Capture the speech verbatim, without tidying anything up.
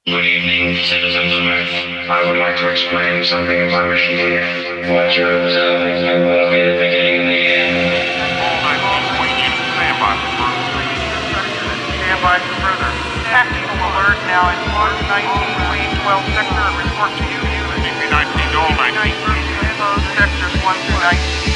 Good evening, citizens of Earth. I would like to explain something of my mission here. What you're observing here will be the beginning of the end. All nineteen twenty-two, stand by for further. Stand by for further. Tactical alert now in one nineteen twelve sector. Report to you, unit. nineteen nineteen, all nineteen. Closed sectors one through nineteen.